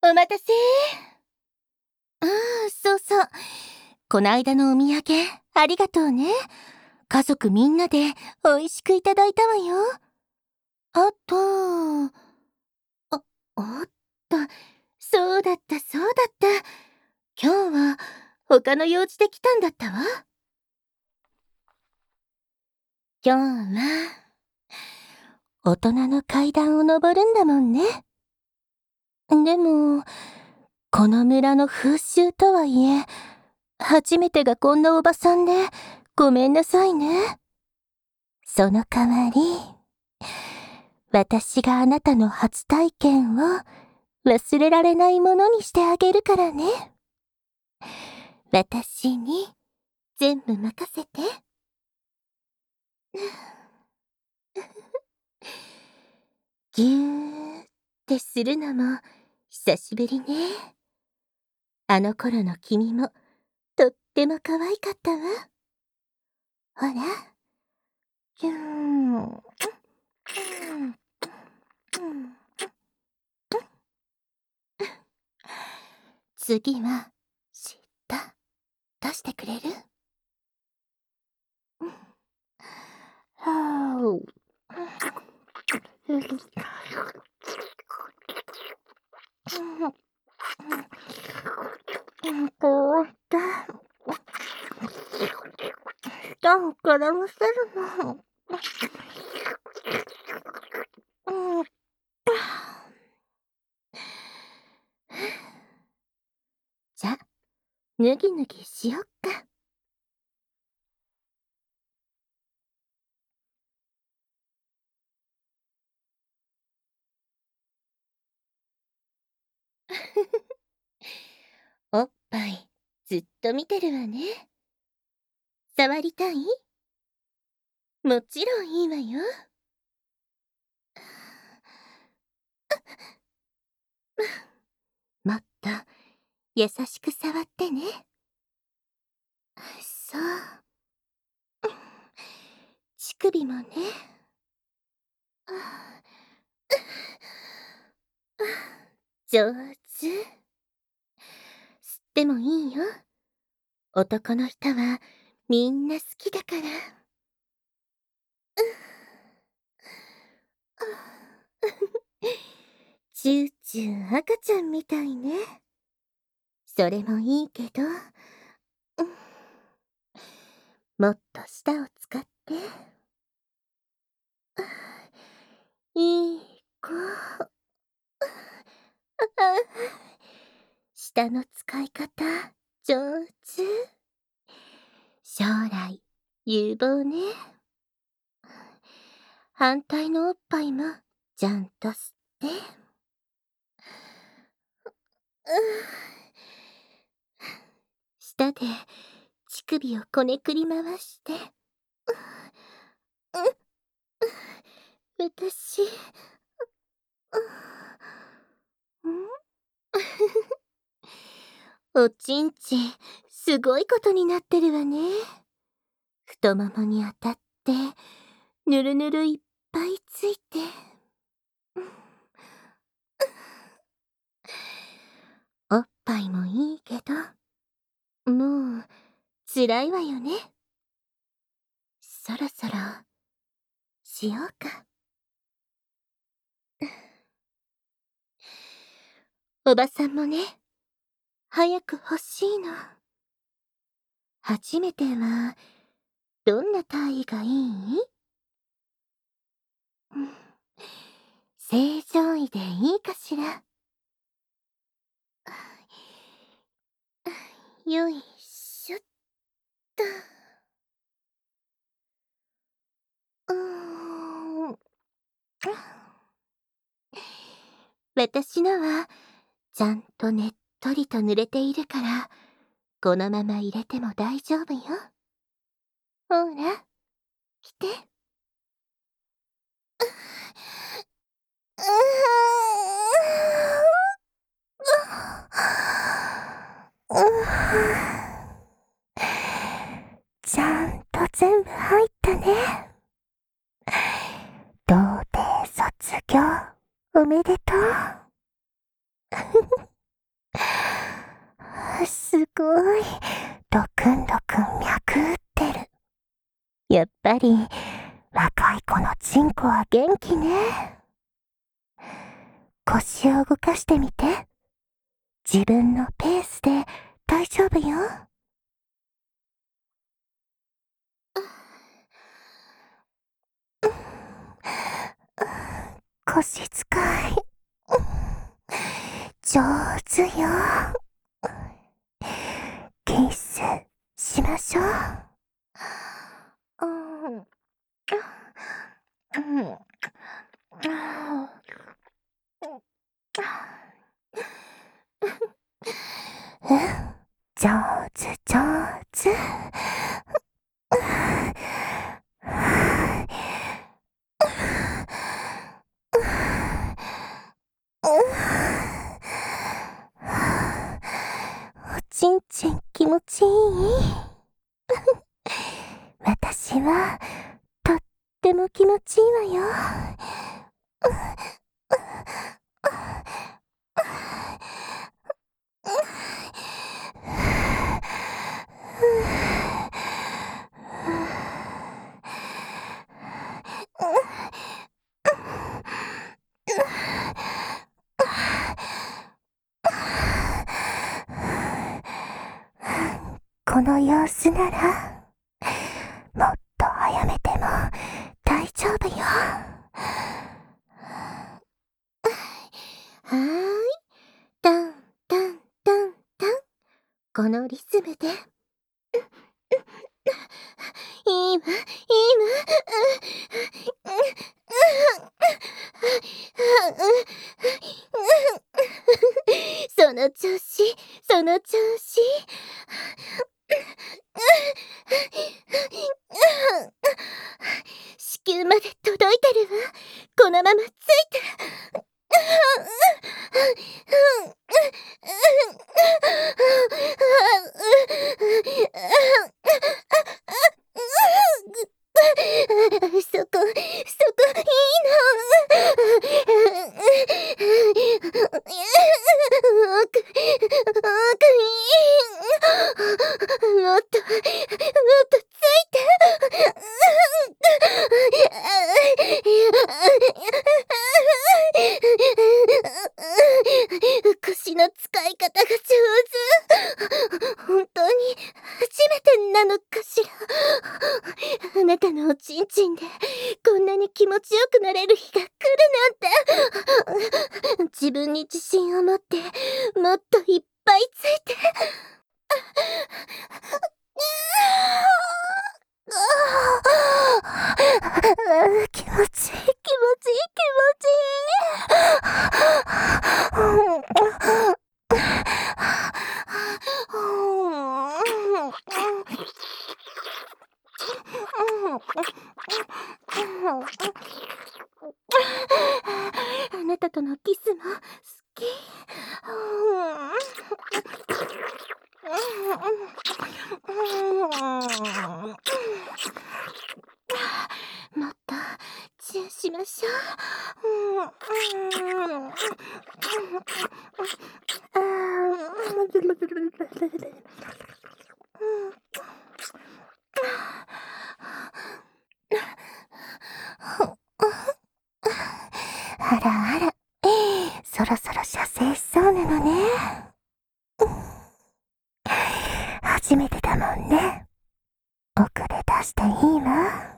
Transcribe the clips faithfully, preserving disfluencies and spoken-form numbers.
お待たせ。ああ、そうそう。こないだのお土産、ありがとうね。家族みんなで美味しくいただいたわよ。あと、あ、あった。そうだった、そうだった。今日は他の用事で来たんだったわ。今日は、大人の階段を登るんだもんね。でも、この村の風習とはいえ、初めてがこんなおばさんで、ごめんなさいね。その代わり、私があなたの初体験を忘れられないものにしてあげるからね。私に全部任せて。ぎゅーってするのも久しぶりね。あの頃の君もとっても可愛かったわ。ほら、ぎゅーん。次は、しった出してくれる？はぁ。こうした舌を絡ませるの。じゃ、ぬぎぬぎしよっか。おっぱいずっと見てるわね。触りたい？もちろんいいわよ。もっと優しく触ってね。そう。乳首もね。上手。吸ってもいいよ。男の人はみんな好きだから。チューチュー赤ちゃんみたいね。それもいいけど、もっと舌を使って。いい子。舌の使い方上手。将来有望ね。反対のおっぱいもちゃんと吸って。舌で乳首をこねくり回して。私、おちんちんすごいことになってるわね。太ももに当たってぬるぬるいっぱいついて。おっぱいもいいけど、もう辛いわよね。そろそろしようか。おばさんもね、早く欲しいの。初めてはどんな体位がいい？正常位でいいかしら。よいしょっと。うーん。私のはちゃんとねっとりと濡れているから、このまま入れても大丈夫よ。ほら、来て。ちゃんと全部入ったね。童貞卒業おめでとう。 すごい。ドクンドクン脈打ってる。やっぱり、若い子のチンコは元気ね。腰を動かしてみて。自分のペースで大丈夫よ。腰使い。上手よ。キスしましょう。上手上手。おちんちん気持ちいい。私はとっても気持ちいいわよ。この様子なら、もっと早めても大丈夫よ。はーい。タンタンタンタン。このリズムで。いいわ、いいわ。その調子、その調子。子宮まで届いてるわ。このままついて。そこ、そこ、いいの。奥、奥いい。もっと、もっとついて。腰の使い方が上手。本当に初めてなのかしら。あなたのおちんちんでこんなに気持ちよくなれる日が来るなんて。自分に自信を持ってもっといっぱいついて。気持ちいい気持ちいい気持ちいあなたとのキスも好き。もっとチューしましょう。あらあら、そろそろ射精しそうなのね。初めてだもんね。奥で出していいわ。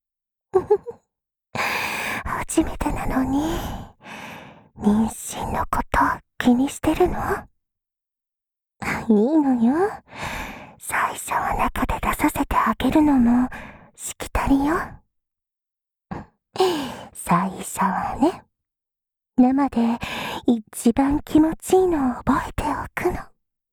初めてなのに、妊娠のこと気にしてるの？いいのよ。最初は中で出させてあげるのもしきたりよ。最初はね、生で一番気持ちいいのを覚えておくの。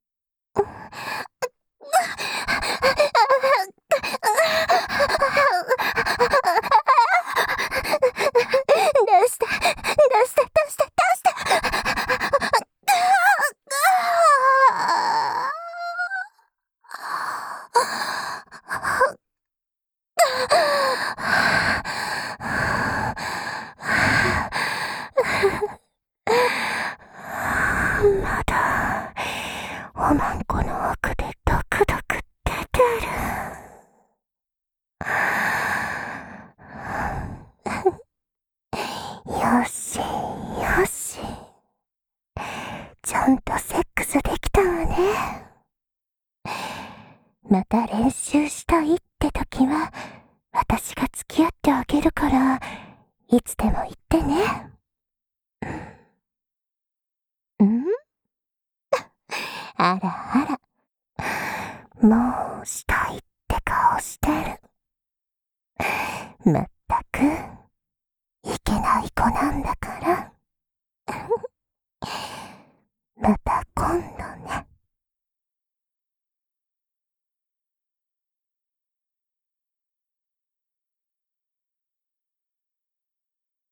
出して、出して、出して、出して。まだおまんこ中したいって時は、私が付き合ってあげるから、いつでも言ってね。んあらあら、もうしたいって顔してる。まったく、いけない子なんだから。また